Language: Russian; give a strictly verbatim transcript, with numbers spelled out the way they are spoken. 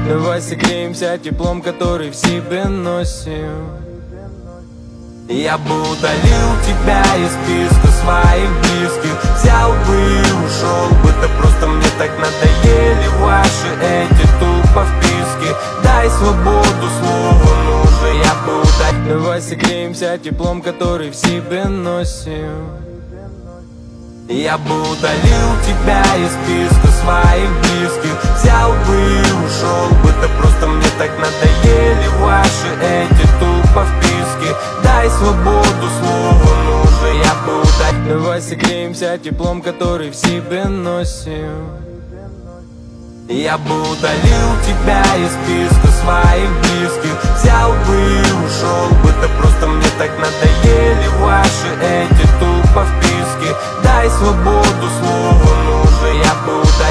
Давай согреемся теплом, который в себе носим. Я бы удалил тебя из списка своих близких, взял бы и ушел бы, да просто мне так надоели ваши эти тупо вписки. Дай свободу слову, ну же, я бы удалил. Давай согреемся теплом, который в себе носим. Я бы удалил тебя из списка своих близких, взял бы и ушел бы, да просто мне так надоели ваши эти тупо вписки. Дай свободу слову, ну же, я бы удалил. Давай согреемся теплом, который в себе носим. Я бы удалил тебя из списка своих близких, взял бы и ушел бы, да просто мне так надоели ваши эти тупо вписки. Дай свободу слову, ну же, я бы удалил.